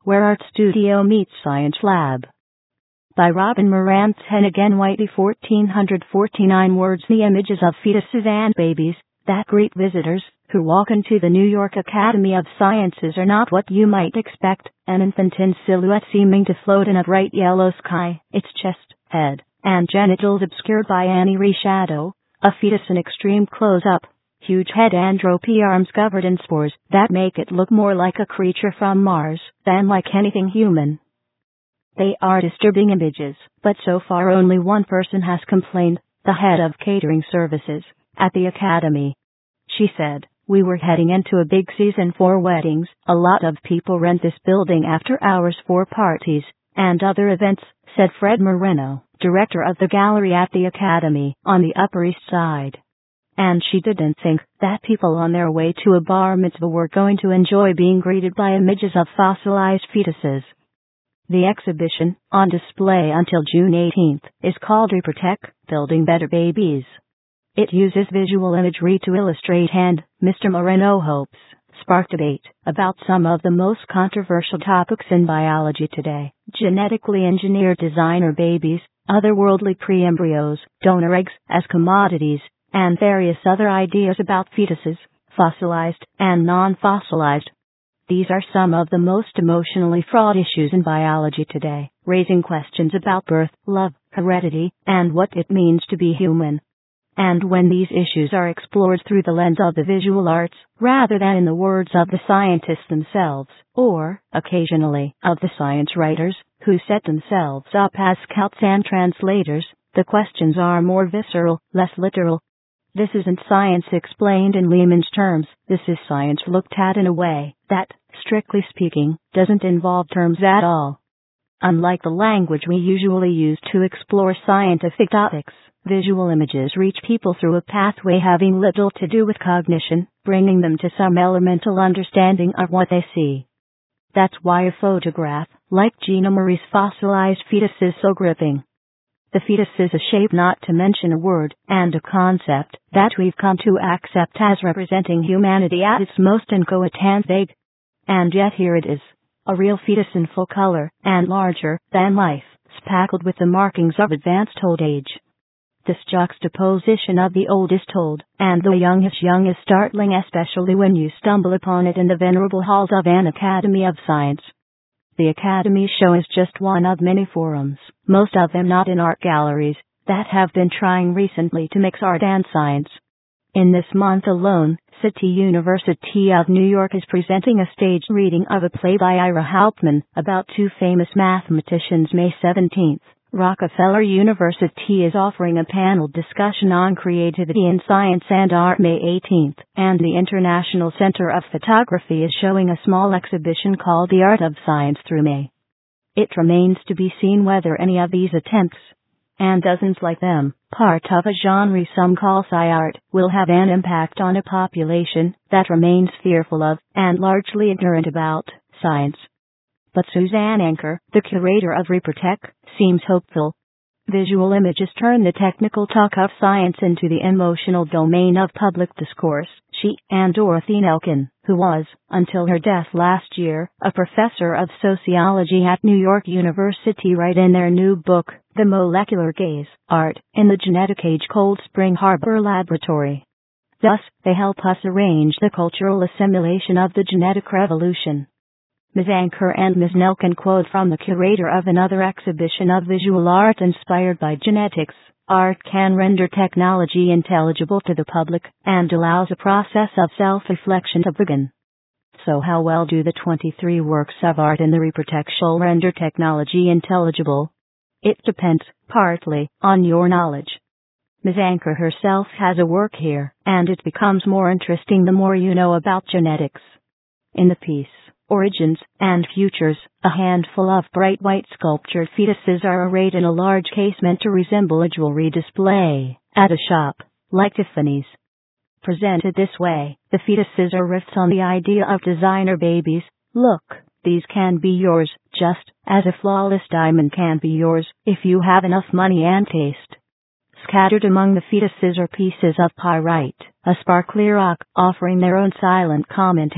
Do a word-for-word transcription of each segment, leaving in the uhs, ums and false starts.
Where Art Studio Meets Science Lab. By Robin Marantz Hennigan Whitey. fourteen forty-nine words. The images of fetuses and babies that greet visitors who walk into the New York Academy of Sciences are not what you might expect, an infantine silhouette seeming to float in a bright yellow sky, its chest, head, and genitals obscured by an eerie shadow, a fetus in extreme close-up, huge head and ropey arms covered in spores that make it look more like a creature from Mars than like anything human. They are disturbing images, but so far only one person has complained, the head of catering services at the Academy. She said, "We were heading into a big season for weddings. A lot of people rent this building after hours for parties and other events," said Fred Moreno, director of the gallery at the Academy on the Upper East Side. And she didn't think that people on their way to a bar mitzvah were going to enjoy being greeted by images of fossilized fetuses. The exhibition, on display until June eighteenth, is called Reprotech, Building Better Babies. It uses visual imagery to illustrate and, Mister Moreno hopes, spark debate about some of the most controversial topics in biology today: genetically engineered designer babies, otherworldly pre-embryos, donor eggs as commodities, and various other ideas about fetuses, fossilized and non-fossilized. These are some of the most emotionally fraught issues in biology today, raising questions about birth, love, heredity, and what it means to be human. And when these issues are explored through the lens of the visual arts, rather than in the words of the scientists themselves, or, occasionally, of the science writers, who set themselves up as scouts and translators, the questions are more visceral, less literal. This isn't science explained in layman's terms, this is science looked at in a way that, strictly speaking, doesn't involve terms at all. Unlike the language we usually use to explore scientific topics, visual images reach people through a pathway having little to do with cognition, bringing them to some elemental understanding of what they see. That's why a photograph, like Gina Marie's fossilized fetus, is so gripping. The fetus is a shape, not to mention a word, and a concept that we've come to accept as representing humanity at its most inchoate and vague. And yet here it is, a real fetus in full color, and larger than life, speckled with the markings of advanced old age. This juxtaposition of the old is told, and the young is young is startling, especially when you stumble upon it in the venerable halls of an Academy of Science. The Academy show is just one of many forums, most of them not in art galleries, that have been trying recently to mix art and science. In this month alone, City University of New York is presenting a staged reading of a play by Ira Hauptman about two famous mathematicians. May seventeenth, Rockefeller University is offering a panel discussion on creativity in science and art. May eighteenth, and the International Center of Photography is showing a small exhibition called The Art of Science through May. It remains to be seen whether any of these attempts, and dozens like them, part of a genre some call sci-art, will have an impact on a population that remains fearful of, and largely ignorant about, science. But Suzanne Anker, the curator of Reprotech, seems hopeful. Visual images turn the technical talk of science into the emotional domain of public discourse. She and Dorothy Nelkin, who was, until her death last year, a professor of sociology at New York University, write in their new book, The Molecular Gaze, Art in the Genetic Age, Cold Spring Harbor Laboratory. Thus, they help us arrange the cultural assimilation of the genetic revolution. Miz Anker and Miz Nelkin quote from the curator of another exhibition of visual art inspired by genetics: "Art can render technology intelligible to the public, and allows a process of self-reflection to begin." So how well do the twenty-three works of art in the Reprotech show render technology intelligible? It depends, partly, on your knowledge. Miz Anker herself has a work here, and it becomes more interesting the more you know about genetics. In the piece, Origins and Futures, a handful of bright white sculptured fetuses are arrayed in a large case meant to resemble a jewelry display at a shop, like Tiffany's. Presented this way, the fetuses are riffs on the idea of designer babies. Look, these can be yours, just as a flawless diamond can be yours, if you have enough money and taste. Scattered among the fetuses are pieces of pyrite, a sparkly rock, offering their own silent commentary.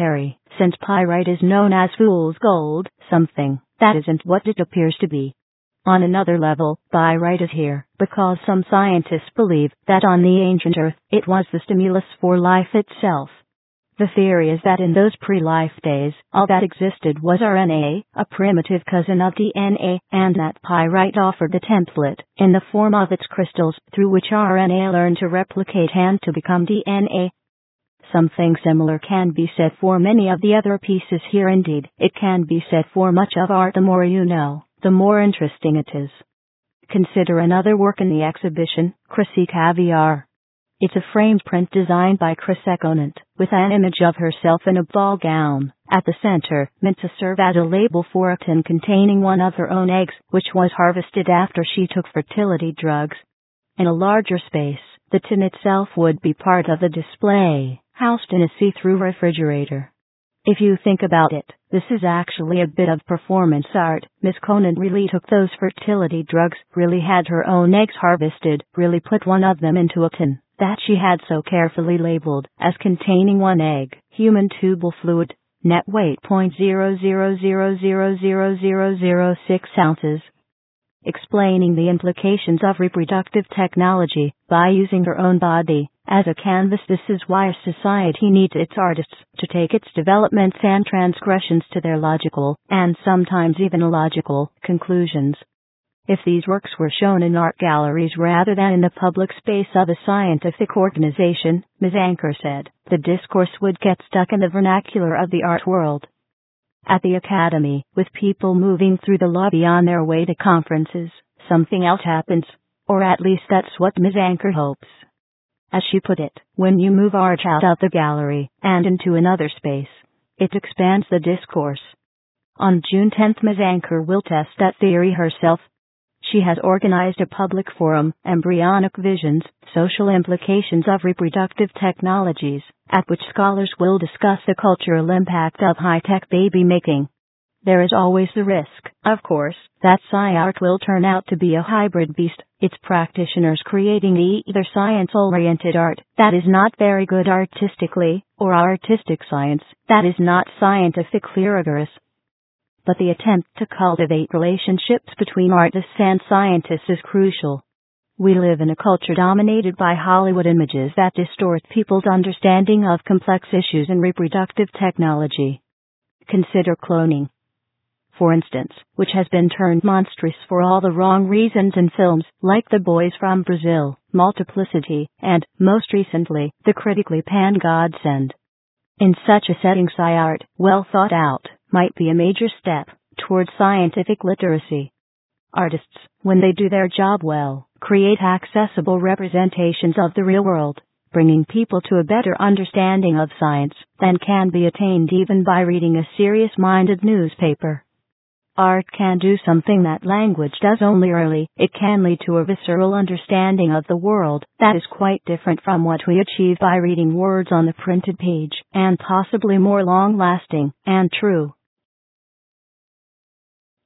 since pyrite is known as fool's gold, something that isn't what it appears to be. On another level, pyrite is here because some scientists believe that on the ancient Earth, it was the stimulus for life itself. The theory is that in those pre-life days, all that existed was R N A, a primitive cousin of D N A, and that pyrite offered the template, in the form of its crystals, through which R N A learned to replicate and to become D N A. Something similar can be said for many of the other pieces here. Indeed, it can be said for much of art. The more you know, the more interesting it is. Consider another work in the exhibition, Chrissy Caviar. It's a framed print designed by Chris Econant, with an image of herself in a ball gown, at the center, meant to serve as a label for a tin containing one of her own eggs, which was harvested after she took fertility drugs. In a larger space, the tin itself would be part of the display, housed in a see-through refrigerator. If you think about it, this is actually a bit of performance art. Miss Conant really took those fertility drugs, really had her own eggs harvested, really put one of them into a tin that she had so carefully labeled as containing one egg, human tubal fluid, net weight zero point zero zero zero zero zero zero zero six ounces. Explaining the implications of reproductive technology by using her own body as a canvas. This is why a society needs its artists to take its developments and transgressions to their logical, and sometimes even illogical, conclusions. If these works were shown in art galleries rather than in the public space of a scientific organization, Miz Anker said, the discourse would get stuck in the vernacular of the art world. At the Academy, with people moving through the lobby on their way to conferences, something else happens. Or at least that's what Miz Anker hopes. As she put it, when you move art out of the gallery and into another space, it expands the discourse. On June tenth, Miz Anker will test that theory herself. She has organized a public forum, Embryonic Visions, Social Implications of Reproductive Technologies, at which scholars will discuss the cultural impact of high-tech baby making. There is always the risk, of course, that sci-art will turn out to be a hybrid beast, its practitioners creating either science-oriented art that is not very good artistically, or artistic science that is not scientifically rigorous. But the attempt to cultivate relationships between artists and scientists is crucial. We live in a culture dominated by Hollywood images that distort people's understanding of complex issues in reproductive technology. Consider cloning, for instance, which has been turned monstrous for all the wrong reasons in films like The Boys from Brazil, Multiplicity, and, most recently, the critically panned Godsend. In such a setting, sci-art, well thought out, might be a major step towards scientific literacy. Artists, when they do their job well, create accessible representations of the real world, bringing people to a better understanding of science than can be attained even by reading a serious-minded newspaper. Art can do something that language does only rarely. It can lead to a visceral understanding of the world that is quite different from what we achieve by reading words on the printed page, and possibly more long-lasting and true.